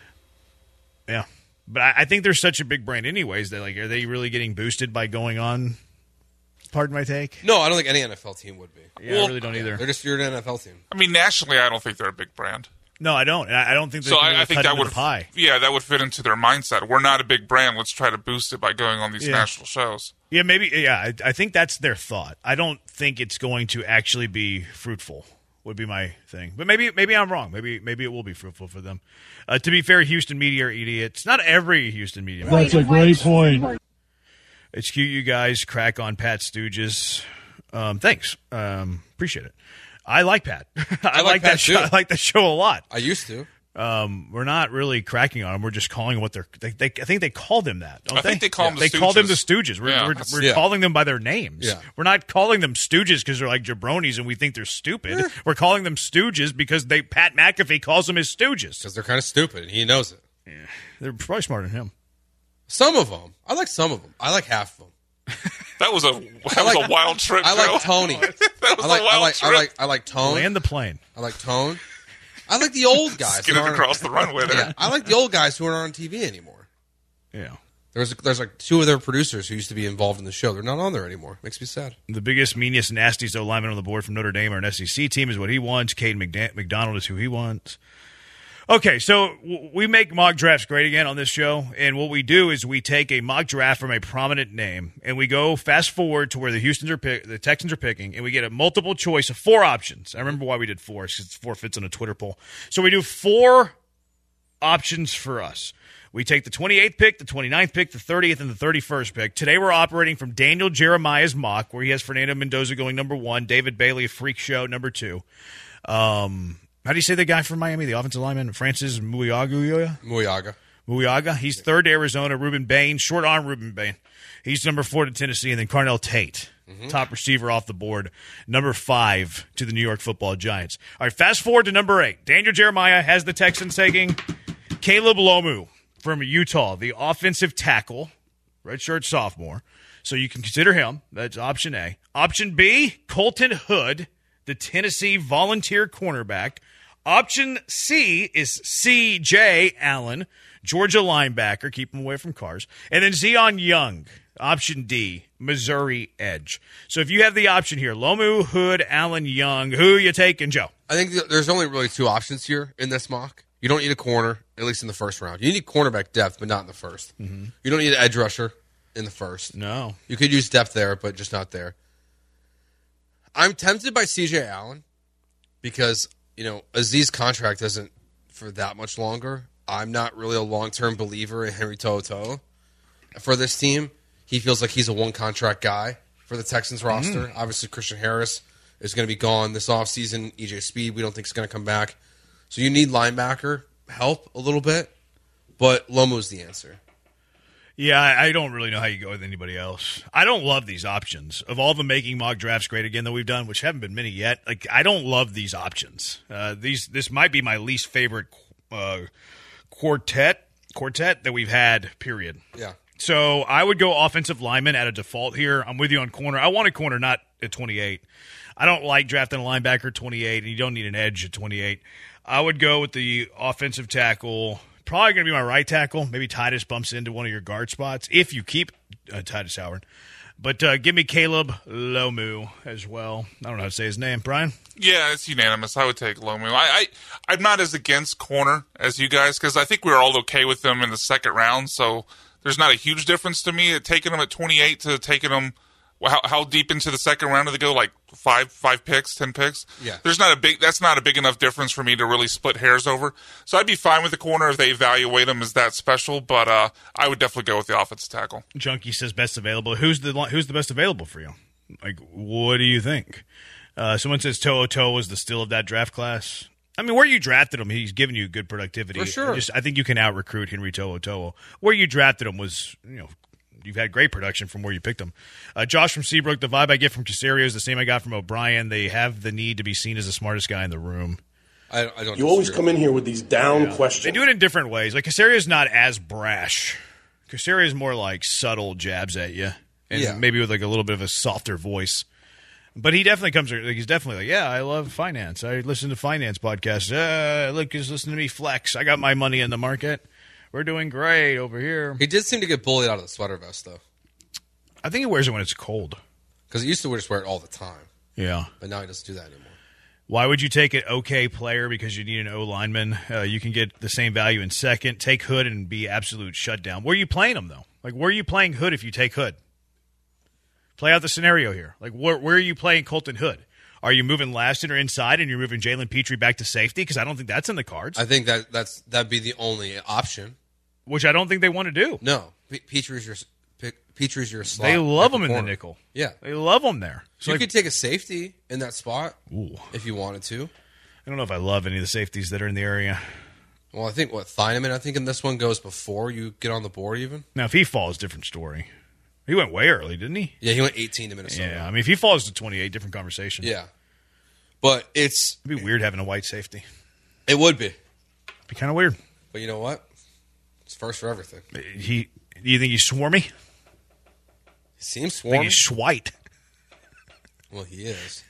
Yeah, but I, I think they're such a big brand, anyways. That like, are they really getting boosted by going on? Pardon my take. No, I don't think any N F L team would be. Yeah, I really don't either. They're just your N F L team. I mean, nationally, I don't think they're a big brand. No, I don't. And I I don't think. They So can I, really I think cut that into would, the pie. yeah, that would fit into their mindset. We're not a big brand. Let's try to boost it by going on these Yeah. national shows. Yeah, maybe. Yeah, I, I think that's their thought. I don't think it's going to actually be fruitful. Would be my thing, but maybe maybe I'm wrong. Maybe maybe it will be fruitful for them. Uh, to be fair, Houston media are idiots. Not every Houston media. That's a great point. It's cute you guys crack on Pat Stooges. Um, thanks, um, appreciate it. I like Pat. I, I like like Pat that show. too. I like that show a lot. I used to. Um, we're not really cracking on them. We're just calling them what they're. They, they, I think they call them that. Don't I think they call them the They call them Stooges. the Stooges. We're, Yeah. we're, we're Yeah. calling them by their names. Yeah. We're not calling them Stooges because they're like jabronis and we think they're stupid. We're calling them Stooges because they Pat McAfee calls them his Stooges. Because they're kind of stupid, and he knows it. They're probably smarter than him. Some of them. I like some of them. I like half of them. That was a that was like- a wild trip. I Joe. like Tony. That was I like, a wild I like, trip. I like, I like Tone. Land the plane. I like Tone. I like the old guys. Skidding who aren't- across the runway there. Yeah, I like the old guys who aren't on T V anymore. Yeah. There's there's like two of their producers who used to be involved in the show. They're not on there anymore. Makes me sad. The biggest, meanest, nastiest O lineman on the board from Notre Dame or an S E C team is what he wants. Caden McDa- McDonald is who he wants. Okay, so w- we make mock drafts great again on this show, and what we do is we take a mock draft from a prominent name, and we go fast forward to where the Houston's are pick- the Texans are picking, and we get a multiple choice of four options. I remember why we did four, because four fits on a Twitter poll. So we do four options for us. We take the twenty-eighth pick, the twenty-ninth pick, the thirtieth, and the thirty-first pick. Today we're operating from Daniel Jeremiah's mock, where he has Fernando Mendoza going number one, David Bailey, a freak show, number two. Um, how do you say the guy from Miami, the offensive lineman, Francis Muiaga? Muiaga. Muiaga. He's third to Arizona. Ruben Bain, short arm Ruben Bain. He's number four to Tennessee, and then Carnell Tate, Mm-hmm. top receiver off the board, number five to the New York Football Giants. All right, fast forward to number eight. Daniel Jeremiah has the Texans taking Caleb Lomu from Utah, the offensive tackle, redshirt sophomore. So you can consider him. That's option A. Option B, Colton Hood, the Tennessee volunteer cornerback. Option C is C J Allen, Georgia linebacker. Keep him away from cars. And then Zion Young, option D, Missouri edge. So if you have the option here, Lomu, Hood, Allen, Young, who you taking, Joe? I think th- there's only really two options here in this mock. You don't need a corner, at least in the first round. You need cornerback depth, but not in the first. Mm-hmm. You don't need an edge rusher in the first. No. You could use depth there, but just not there. I'm tempted by C J Allen because, you know, Aziz's contract isn't for that much longer. I'm not really a long-term believer in Henry To'oTo'o for this team. He feels like he's a one-contract guy for the Texans roster. Mm. Obviously, Christian Harris is going to be gone this offseason. E J Speed, we don't think is going to come back. So you need linebacker help a little bit, but Lomu's the answer. Yeah, I I don't really know how you go with anybody else. I don't love these options. Of all the making mock drafts great again that we've done, which haven't been many yet, like I don't love these options. Uh, these this might be my least favorite uh, quartet quartet that we've had, period. Yeah. So I would go offensive lineman at a default here. I'm with you on corner. I want a corner, not at twenty-eight. I don't like drafting a linebacker at twenty-eight, and you don't need an edge at twenty-eight. I would go with the offensive tackle, Probably going to be my right tackle. Maybe Titus bumps into one of your guard spots if you keep uh, Titus Howard. But uh, give me Caleb Lomu as well. I don't know how to say his name. Brian? Yeah, it's unanimous. I would take Lomu. I, I, I'm not as against corner as you guys because I think we were all okay with them in the second round. So there's not a huge difference to me at taking them at twenty-eight to taking them. How, how deep into the second round do they go? Like five, five picks, ten picks. Yeah, there's not a big. That's not a big enough difference for me to really split hairs over. So I'd be fine with the corner if they evaluate them as that special. But uh, I would definitely go with the offensive tackle. Junkie says best available. Who's the who's the best available for you? Like, what do you think? Uh, someone says To'o To'o was the steal of that draft class. I mean, where you drafted him, he's giving you good productivity. For sure. I, just, I think you can out recruit Henry To'o To'o. Where you drafted him was, you know. You've had great production from where you picked them. Uh, Josh from Seabrook, the vibe I get from Caserio is the same I got from O'Brien. They have the need to be seen as the smartest guy in the room. I, I don't. You always come in here with these down yeah. questions. They do it in different ways. Like Caserio's not as brash. Caserio's more like subtle jabs at you, and yeah. maybe with like a little bit of a softer voice. But he definitely comes. Like, he's definitely like, yeah, I love finance. I listen to finance podcasts. Uh, look, just listen to me flex. I got my money in the market. We're doing great over here. He did seem to get bullied out of the sweater vest, though. I think he wears it when it's cold. Because he used to just wear it all the time. Yeah. But now he doesn't do that anymore. Why would you take an okay player because you need an O lineman? Uh, you can get the same value in second. Take Hood and be absolute shutdown. Where are you playing him, though? Like, where are you playing Hood if you take Hood? Play out the scenario here. Like, where, where are you playing Colton Hood? Are you moving Laston or inside and you're moving Jalen Petrie back to safety? Because I don't think that's in the cards. I think that that's that'd be the only option. Which I don't think they want to do. No. P- Petrie's your Petrie's your slot. They love him the in corner. the nickel. Yeah. They love him there. So you like, could take a safety in that spot ooh. if you wanted to. I don't know if I love any of the safeties that are in the area. Well, I think, what, Thieneman, I think in this one goes before you get on the board even. Now, if he falls, different story. He went way early, didn't he? Yeah, he went eighteen to Minnesota. Yeah, I mean, if he falls to twenty-eight, different conversation. Yeah. But it's... It'd be weird having a white safety. It would be. It'd be kind of weird. But you know what? It's first for everything. He, do you think he's swarmy? He seems swarmy. I think he's Schweit. Well, he is.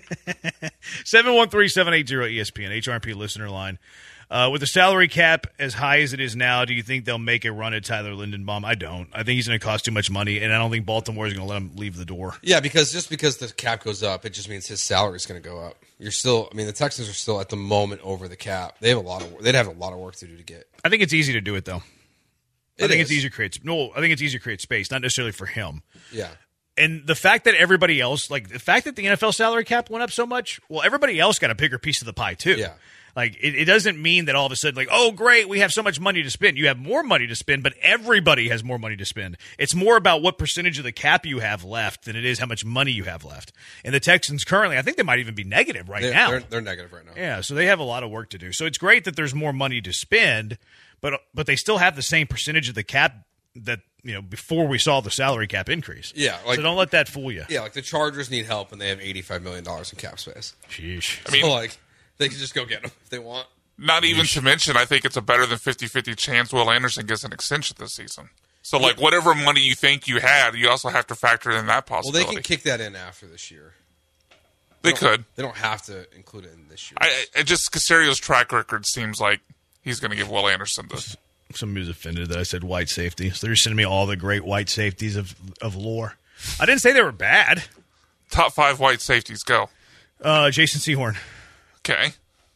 seven one three, seven eight zero, E S P N, H R P listener line. Uh, with the salary cap as high as it is now, do you think they'll make a run at Tyler Lindenbaum? I don't. I think he's going to cost too much money, and I don't think Baltimore is going to let him leave the door. Yeah, because just because the cap goes up, it just means his salary is going to go up. You're still, I mean, the Texans are still at the moment over the cap. They have a lot of, they'd have a lot of work to do to get. I think it's easy to do it though. I It think is. it's easier to create. No, I think it's easier to create space, not necessarily for him. Yeah. And the fact that everybody else, like the fact that the N F L salary cap went up so much, well, everybody else got a bigger piece of the pie too. Yeah. Like it, it doesn't mean that all of a sudden, like, oh, great, we have so much money to spend. You have more money to spend, but everybody has more money to spend. It's more about what percentage of the cap you have left than it is how much money you have left. And the Texans currently, I think they might even be negative right They're, now. they're, they're negative right now. Yeah, so they have a lot of work to do. So it's great that there's more money to spend, but but they still have the same percentage of the cap that, you know, before we saw the salary cap increase. Yeah. Like, so don't let that fool you. Yeah, like the Chargers need help and they have eighty-five million dollars in cap space. Sheesh. I mean, so, like, they can just go get them if they want. Not even to mention, I think it's a better than fifty-fifty chance Will Anderson gets an extension this season. So, like, whatever money you think you had, you also have to factor in that possibility. Well, they can kick that in after this year. They, they could. They don't have to include it in this year. I, I just Casario's track record seems like he's going to give Will Anderson this. Somebody's offended that I said white safety. So they're sending me all the great white safeties of, of lore. I didn't say they were bad. Top five white safeties, go. Uh, Jason Sehorn. Okay.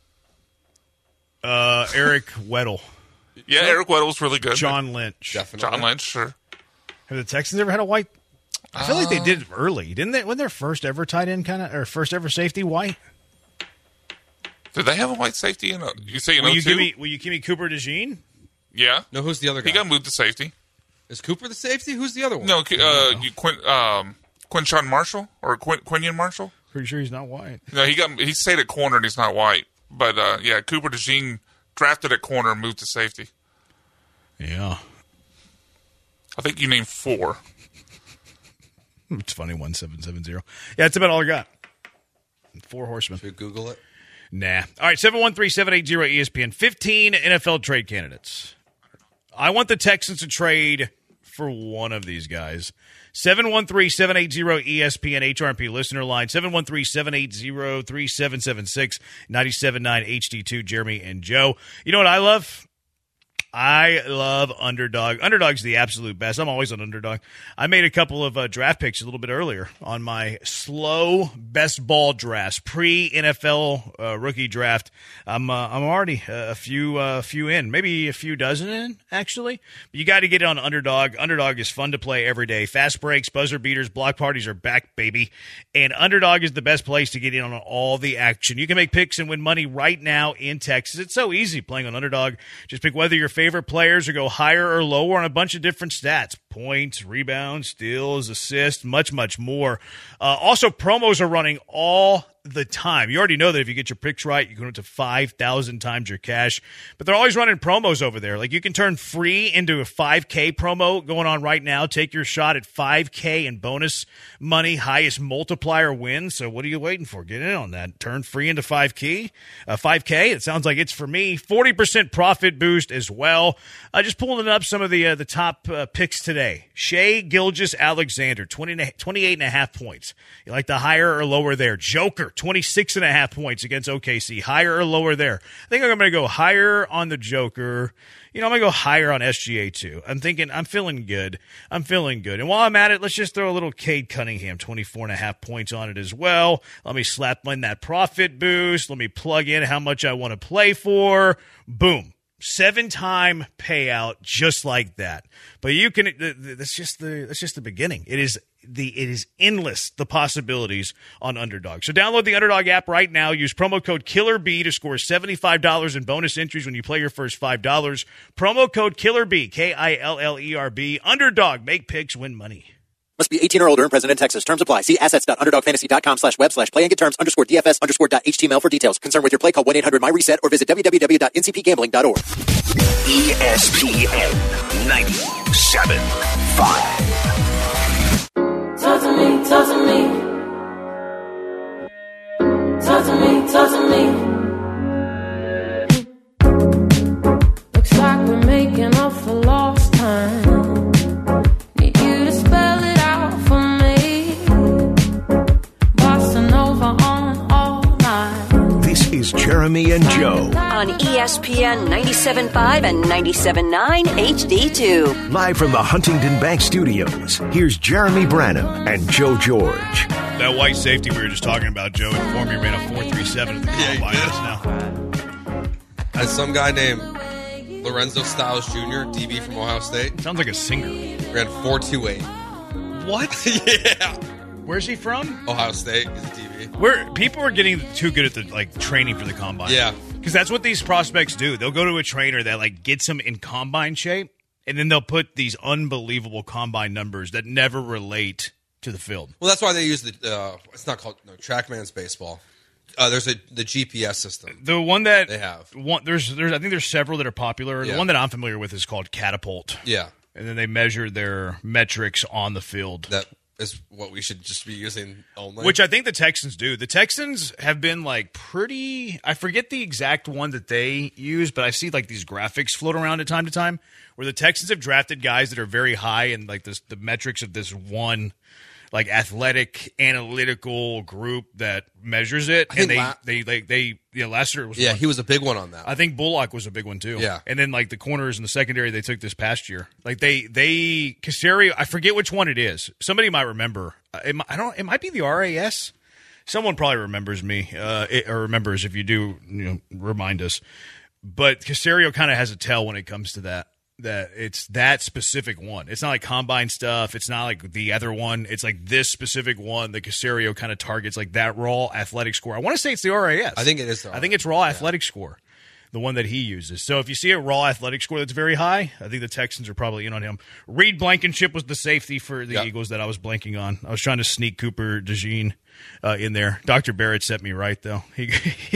Uh, Eric Weddle. Yeah, so, Eric Weddle's really good. John Lynch. Definitely. John Lynch, sure. Have the Texans ever had a white? I feel uh, like they did early, didn't they? When their first ever tight end kind of, or first ever safety white? Did they have a white safety in a? You say in will you oh two? give me? Will you give me Cooper DeJean? Yeah. No, who's the other guy? He got moved to safety. Is Cooper the safety? Who's the other one? No, uh, you, Quin, um, Quinshawn Marshall or Quin, Quinion Marshall. Pretty sure he's not white. No, he got he stayed at corner and he's not white. But uh, yeah, Cooper DeJean drafted at corner and moved to safety. Yeah. I think you named four. It's funny, one seven seven zero. Yeah, that's about all I got. Four horsemen. Should we Google it? Nah. All right, seven one three, seven eight zero, E S P N. fifteen N F L trade candidates. I want the Texans to trade for one of these guys. seven one three, seven eight zero, E S P N, H R P listener line, seven one three, seven eight zero, three seven seven six, nine seven nine H D two, Jeremy and Joe. You know what I love? I love Underdog. Underdog's the absolute best. I'm always an Underdog. I made a couple of uh, draft picks a little bit earlier on my slow best ball drafts, pre-N F L uh, rookie draft. I'm uh, I'm already a few uh, few in, maybe a few dozen in, actually. But you got to get it on Underdog. Underdog is fun to play every day. Fast breaks, buzzer beaters, block parties are back, baby. And Underdog is the best place to get in on all the action. You can make picks and win money right now in Texas. It's so easy playing on Underdog. Just pick whether your favorite players or go higher or lower on a bunch of different stats. Points, rebounds, steals, assists, much, much more. Uh, also, promos are running all the time. You already know that if you get your picks right, you can go up to five thousand times your cash. But they're always running promos over there. Like you can turn free into a five K promo going on right now. Take your shot at five K in bonus money. Highest multiplier wins. So what are you waiting for? Get in on that. Turn free into five K. Uh, five K. It sounds like it's for me. forty percent profit boost as well. Uh, just pulling up some of the uh, the top uh, picks today. Shea Gilgeous-Alexander, twenty, twenty-eight and a half points. You like the higher or lower there? Joker, twenty-six and a half points against O K C. Higher or lower there? I think I'm going to go higher on the Joker. You know, I'm going to go higher on S G A too. I'm thinking, I'm feeling good. I'm feeling good. And while I'm at it, let's just throw a little Cade Cunningham, twenty-four and a half points on it as well. Let me slap in that profit boost. Let me plug in how much I want to play for. Boom. Seven-time payout just like that. But you can that's just the that's just the beginning. It is the it is endless, the possibilities on Underdog. So download the Underdog app right now. Use promo code KILLERB to score seventy-five dollars in bonus entries when you play your first five dollars. Promo code KILLERB, K I L L E R B. Underdog, make picks, win money. Must be eighteen or older and present in Texas. Terms apply. See assets.underdogfantasy.com slash web slash play and get terms underscore DFS underscore dot HTML for details. Concerned with your play, call one eight hundred my reset or visit w w w dot n c p gambling dot org. E S P N ninety-seven point five. Talk to me, talk to me. Talk to me, talk to me. Looks like we're making up for lost time. Need you to spell it out for me. Bossa Nova on all night. This is Jeremy and Joe on E S P N ninety-seven point five and ninety-seven point nine H D two. Live from the Huntington Bank Studios, here's Jeremy Branham and Joe George. That white safety we were just talking about, Joe, informed me ran a four three seven at the combine just now. As some guy named Lorenzo Styles Junior, D B from Ohio State. Sounds like a singer. Ran four two eight. What? Yeah. Where's he from? Ohio State. He's a D B. Where people are getting too good at the like training for the combine. Yeah. Because that's what these prospects do. They'll go to a trainer that like gets them in combine shape, and then they'll put these unbelievable combine numbers that never relate to the field. Well, that's why they use the. Uh, it's not called no, TrackMan's baseball. Uh, there's a the G P S system. The one that they have. One, there's there's I think there's several that are popular. Yeah. The one that I'm familiar with is called Catapult. Yeah. And then they measure their metrics on the field. That is what we should just be using only. Which I think the Texans do. The Texans have been like pretty, I forget the exact one that they use, but I see like these graphics float around at time to time where the Texans have drafted guys that are very high in like this, the metrics of this one like athletic analytical group that measures it. I and they, La- they, they, they, yeah, last year was Yeah, one. he was a big one on that. I think Bullock was a big one too. Yeah. And then like the corners and the secondary they took this past year. Like they, they, Caserio, I forget which one it is. Somebody might remember. It, I don't, it might be the R A S. Someone probably remembers me, uh, it, or remembers. If you do, you know, remind us. But Caserio kind of has a tell when it comes to that. That it's that specific one. It's not like combine stuff. It's not like the other one. It's like this specific one. The Caserio kind of targets like that raw athletic score. I want to say it's the R A S. I think it is. The I think it's raw yeah. athletic score, the one that he uses. So if you see a raw athletic score that's very high, I think the Texans are probably in on him. Reed Blankenship was the safety for the yep. Eagles that I was blanking on. I was trying to sneak Cooper DeJean uh, in there. Doctor Barrett set me right, though. He,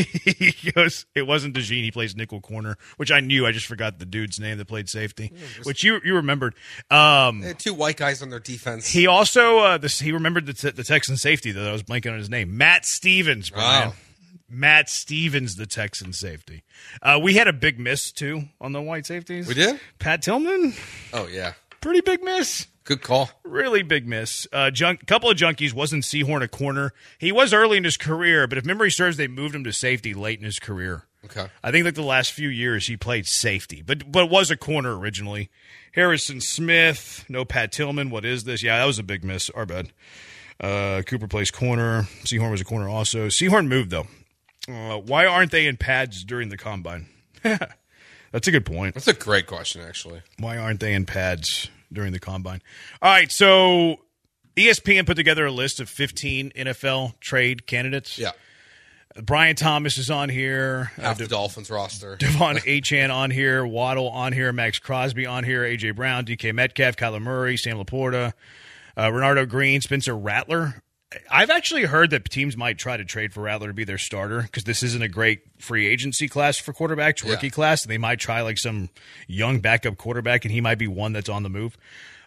he goes, it wasn't DeJean. He plays nickel corner, which I knew. I just forgot the dude's name that played safety, yeah, just, which you you remembered. Um, they had two white guys on their defense. He also uh, this, he remembered the, the Texan safety, though. I was blanking on his name. Matt Stevens, Brian. Wow. Matt Stevens, the Texan safety. Uh, we had a big miss, too, on the white safeties. We did? Pat Tillman. Oh, yeah. Pretty big miss. Good call. Really big miss. A uh, junk, couple of junkies. Wasn't Seahorn a corner? He was early in his career, but if memory serves, they moved him to safety late in his career. Okay. I think like the last few years he played safety, but but was a corner originally. Harrison Smith, no Pat Tillman. What is this? Yeah, that was a big miss. Our bad. Uh, Cooper plays corner. Sehorn was a corner also. Sehorn moved, though. Uh, why aren't they in pads during the combine? That's a good point. That's a great question, actually. Why aren't they in pads during the combine? All right, so E S P N put together a list of fifteen N F L trade candidates. Yeah. Brian Thomas is on here. Half uh, the De- Dolphins roster. Devon Achane on here. Waddle on here. Max Crosby on here. A J. Brown, D K Metcalf, Kyler Murray, Sam Laporta, uh, Renardo Green, Spencer Rattler. I've actually heard that teams might try to trade for Rattler to be their starter because this isn't a great free agency class for quarterbacks, rookie Yeah. class. They might try like some young backup quarterback, and he might be one that's on the move.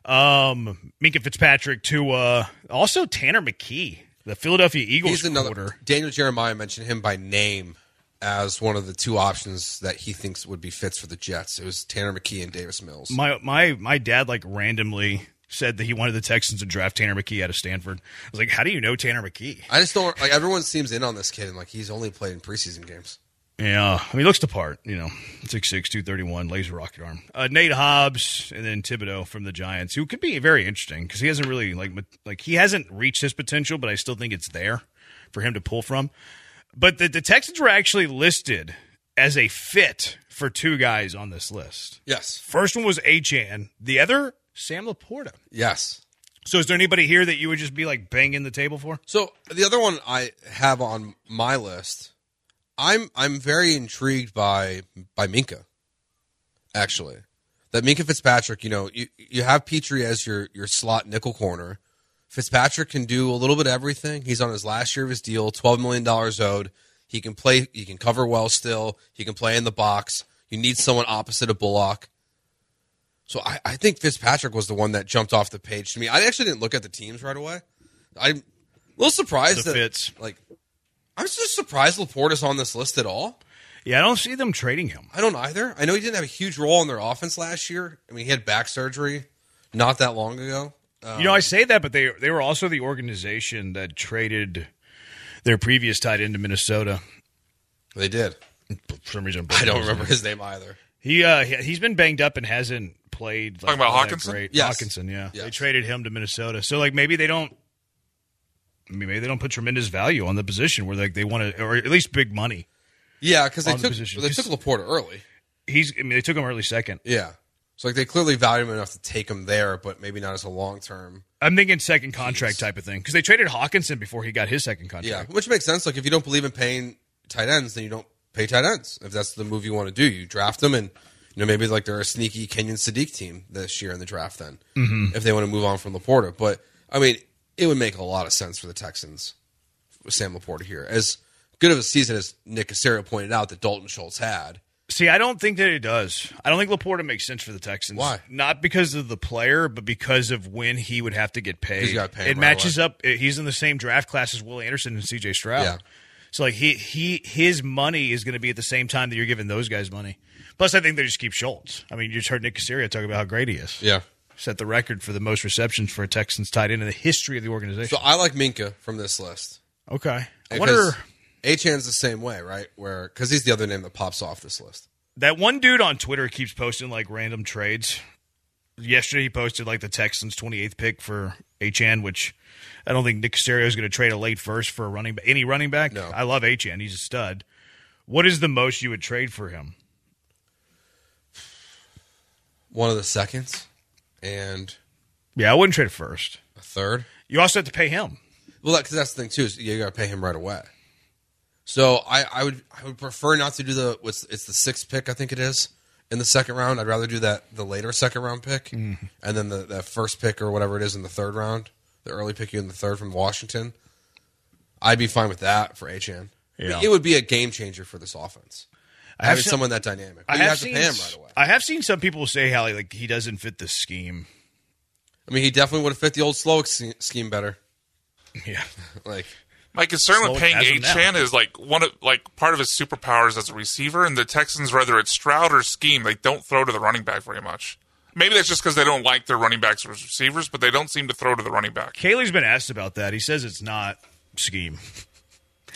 Um, Minka Fitzpatrick to uh, also Tanner McKee, the Philadelphia Eagles He's another. quarter. Daniel Jeremiah mentioned him by name as one of the two options that he thinks would be fits for the Jets. It was Tanner McKee and Davis Mills. My my my dad like randomly said that he wanted the Texans to draft Tanner McKee out of Stanford. I was like, how do you know Tanner McKee? I just don't like. Everyone seems in on this kid, and like he's only played in preseason games. Yeah, I mean, he looks the part, you know, six six, two thirty-one, laser rocket arm. Uh, Nate Hobbs and then Thibodeau from the Giants, who could be very interesting because he hasn't really, like, like he hasn't reached his potential, but I still think it's there for him to pull from. But the, the Texans were actually listed as a fit for two guys on this list. Yes. First one was Achane. The other, Sam Laporta. Yes. So is there anybody here that you would just be, like, banging the table for? So the other one I have on my list, I'm I'm very intrigued by by Minka, actually. That Minka Fitzpatrick, you know, you, you have Petrie as your, your slot nickel corner. Fitzpatrick can do a little bit of everything. He's on his last year of his deal, twelve million dollars owed. He can play, he can cover well still. He can play in the box. You need someone opposite of Bullock. So I, I think Fitzpatrick was the one that jumped off the page to me. I actually didn't look at the teams right away. I'm a little surprised The that fits. like I'm just surprised Laporta's on this list at all. Yeah, I don't see them trading him. I don't either. I know he didn't have a huge role in their offense last year. I mean, he had back surgery not that long ago. Um, You know, I say that, but they they were also the organization that traded their previous tight end to Minnesota. They did. For some reason, I don't remember his name either. He uh, he- he's been banged up and hasn't played. Like, Talking about all that Hawkinson? great. Yes. Hawkinson, yeah. Yes. They traded him to Minnesota, so like maybe they don't. I mean, maybe they don't put tremendous value on the position where like they want to, or at least big money. Yeah, because they On the took position. they took Laporta early. He's. I mean, they took him early second. Yeah, so like they clearly value him enough to take him there, but maybe not as a long term. I'm thinking second contract type of thing because they traded Hawkinson before he got his second contract. Yeah, which makes sense. Like if you don't believe in paying tight ends, then you don't pay tight ends. If that's the move you want to do, you draft them, and you know maybe like they're a sneaky Kenyon Sadiq team this year in the draft. Then Mhm. if they want to move on from Laporta, but I mean it would make a lot of sense for the Texans with Sam Laporta here. As good of a season as Nick Caserio pointed out that Dalton Schultz had. See, I don't think that it does. I don't think Laporta makes sense for the Texans. Why? Not because of the player, but because of when he would have to get paid. He's gotta pay him it right matches up. He's in the same draft class as Will Anderson and C J Stroud. Yeah. So like he he his money is going to be at the same time that you're giving those guys money. Plus, I think they just keep Schultz. I mean, you just heard Nick Caserio talk about how great he is. Yeah. Set the record for the most receptions for a Texans tight end in the history of the organization. So I like Minka from this list. Okay. I Because wonder Achan's the same way, right? Where because he's the other name that pops off this list. that one dude on Twitter keeps posting like random trades. Yesterday he posted like the Texans' twenty-eighth pick for Achane, which I don't think Nick Caserio is going to trade a late first for a running ba- any running back. No. I love Achane; he's a stud. What is the most you would trade for him? One of the seconds and Yeah, I wouldn't trade first. a third. You also have to pay him. Well, because that's the thing too. Is you got to pay him right away. So I, I would I would prefer not to do the what's it's the sixth pick I think it is in the second round. I'd rather do that the later second round pick Mhm. and then the, the first pick or whatever it is in the third round, the early pick you in the third from Washington. I'd be fine with that for Achane. I mean, Yeah. it would be a game changer for this offense. I have Having some- someone that dynamic, I but you have, have to seen pay him right away. I have seen some people say how like he doesn't fit the scheme. I mean, he definitely would have fit the old Slowick se- scheme better. Yeah, like My concern with Slowick paying has him now. Achan is like one of like part of his superpowers as a receiver, and the Texans, whether it's Stroud or scheme, they don't throw to the running back very much. Maybe that's just because they don't like their running backs as receivers, but they don't seem to throw to the running back. Kaylee's been asked about that. He says it's not scheme.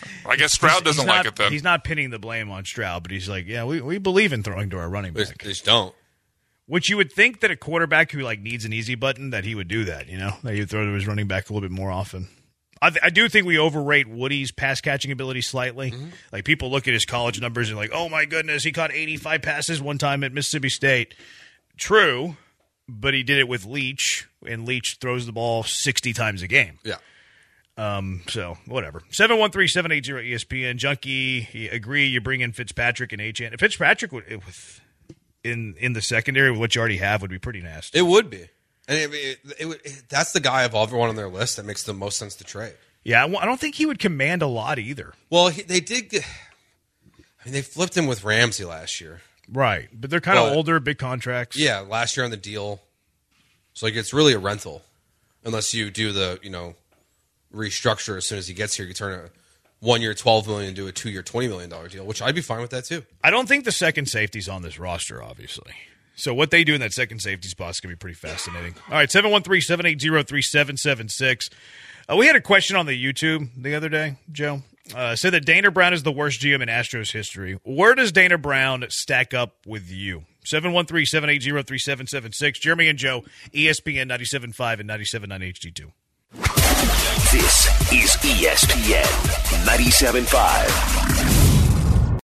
I guess Stroud doesn't he's not, like it then. He's not pinning the blame on Stroud, but he's like, yeah, we, we believe in throwing to our running back. They just don't. Which you would think that a quarterback who like needs an easy button, that he would do that, you know? That he would throw to his running back a little bit more often. I, th- I do think we overrate Woody's pass catching ability slightly. Mm-hmm. Like people look at his college numbers and like, oh my goodness, he caught eighty-five passes one time at Mississippi State. True, but he did it with Leach, and Leach throws the ball sixty times a game. Yeah. Um. So whatever. seven one three, seven eight zero, E S P N. Junkie, you agree? You bring in Fitzpatrick and H N. If Fitzpatrick would with in in the secondary with what you already have would be pretty nasty. It would be. And it, it, it, it, that's the guy of everyone on their list that makes the most sense to trade. Yeah, I don't think he would command a lot either. Well, he, they did. Get, I mean, they flipped him with Ramsey last year, right? But they're kind but, of older, big contracts. Yeah, last year on the deal, so like it's really a rental, unless you do the you know restructure as soon as he gets here. You turn a one year twelve million into a two year twenty million dollar deal, which I'd be fine with that too. I don't think the second safety's on this roster, obviously. So what they do in that second safety spot is going to be pretty fascinating. All right, seven one three, seven eight zero, three seven seven six. Uh, we had a question on the YouTube the other day, Joe. Uh, said that Dana Brown is the worst G M in Astros history. Where does Dana Brown stack up with you? seven one three, seven eight zero, three seven seven six. Jeremy and Joe, E S P N ninety-seven point five and ninety-seven point nine H D two. This is E S P N ninety-seven point five.